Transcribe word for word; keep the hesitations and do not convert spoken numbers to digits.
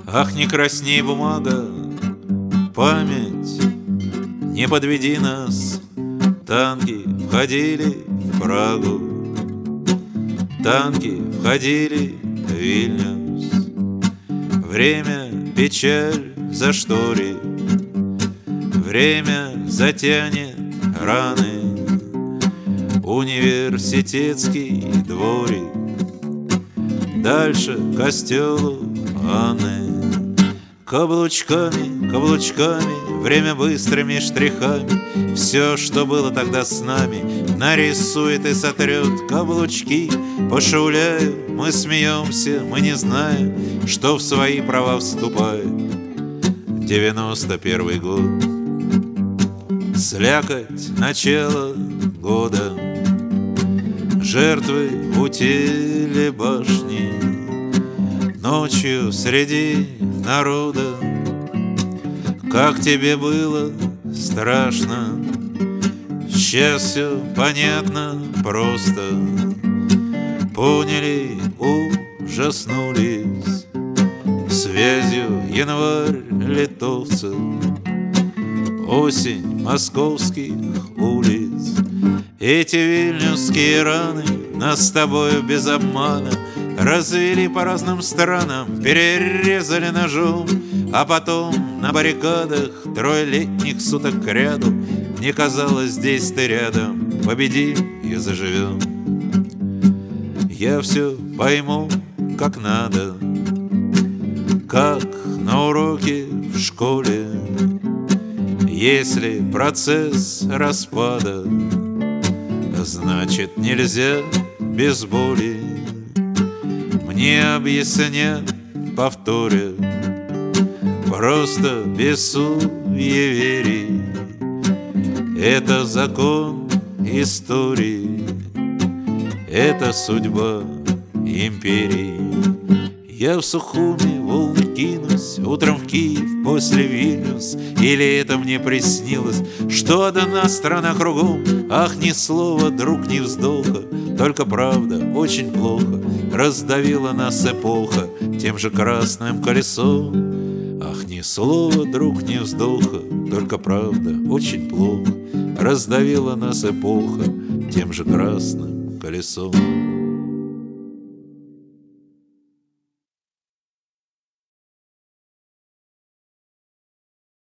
Ах, не красней, бумага, память, не подведи нас. Танки входили в Прагу, танки входили в Вильнюс. Время печаль зашторит, время затянет раны. Университетский дворик, дальше костелу Анны. Каблучками, каблучками, время быстрыми штрихами все, что было тогда с нами, нарисует и сотрет. Каблучки пошауляют, мы смеемся, мы не знаем, что в свои права вступает. Девяносто первый год, слякоть начала года, жертвы у телебашни, ночью среди народа. Как тебе было страшно, сейчас все понятно просто. Поняли, ужаснулись связью январь литовцев, осень московских улиц. Эти вильнюсские раны нас с тобою без обмана развели по разным странам, перерезали ножом. А потом на баррикадах трехлетних суток кряду мне казалось, здесь ты рядом, победи и заживем. Я все пойму как надо, как на уроке в школе. Если процесс распада, значит нельзя без боли. Мне объяснят, повторят, просто без суеверий. Это закон истории, это судьба империи. Я в Сухуми волны кинусь утром в Киев после Вильнюс. Или это мне приснилось, что одна страна кругом. Ах, ни слова, друг, ни вздоха, только правда очень плохо раздавила нас эпоха тем же красным колесом. Ах, ни слова, друг, ни вздоха, только правда очень плохо раздавила нас эпоха тем же красным колесом.